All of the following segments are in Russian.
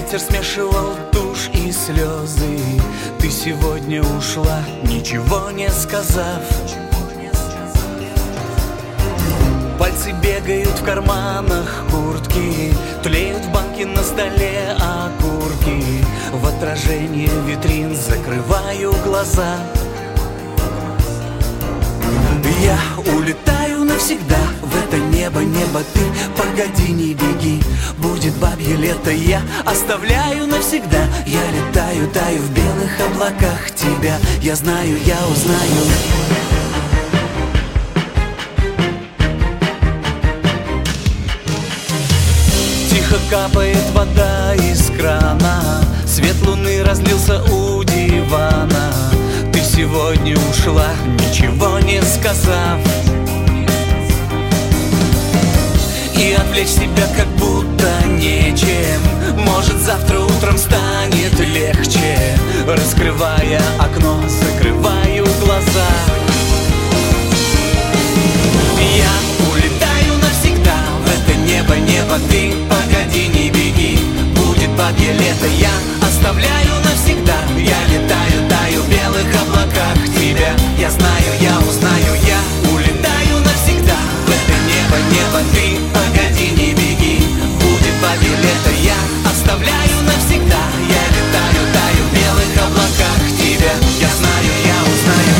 ветер смешивал тушь и слезы. Ты сегодня ушла, ничего не сказав. Пальцы бегают в карманах куртки, тлеют в банке на столе окурки. В отражение витрин закрываю глаза. Я улетаю навсегда в это небо, небо ты. Погоди, не беги, будет бабье лето. Я оставляю навсегда. Я летаю, таю в белых облаках тебя. Я знаю, я узнаю. Тихо капает вода из крана, свет луны разлился у дивана. Ты сегодня ушла, ничего не сказав. И отвлечь себя как будто нечем. Может, завтра утром станет легче. Раскрывая окно, закрываю глаза. Я улетаю навсегда в это небо, небо ты. Погоди, не беги, будет бабье лето. Я оставляю навсегда. Я летаю, таю в белых облаках тебя. Я знаю, я узнаю. Я улетаю навсегда в это небо, небо ты. Погоди, не беги, будет бабье лето. Я оставляю навсегда. Я летаю, таю в белых облаках тебя. Я знаю, я узнаю.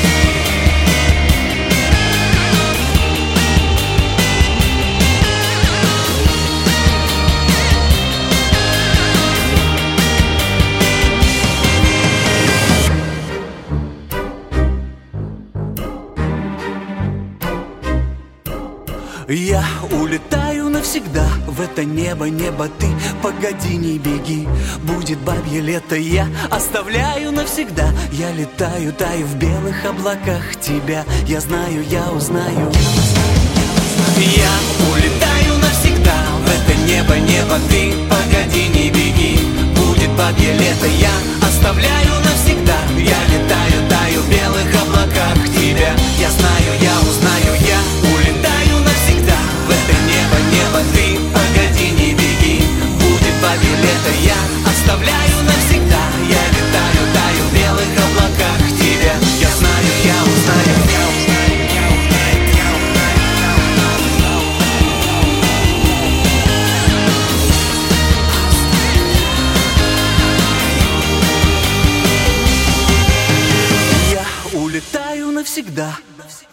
Я улетаю навсегда в это небо, небо ты. Погоди, не беги, будет бабье лето. Я оставляю навсегда. Я летаю, таю в белых облаках тебя. Я знаю, я узнаю. Я улетаю навсегда в это небо, небо ты. Погоди, не беги, будет бабье лето. Я оставляю навсегда. Я летаю, таю в белых облаках тебя. Я знаю, я узнаю. Я улетаю навсегда в это небо, небо ты. Погоди, не беги, будет бабье лето. Я оставляю навсегда. Я летаю, таю в белых облаках тебя. Я знаю, я узнаю. Я улетаю навсегда.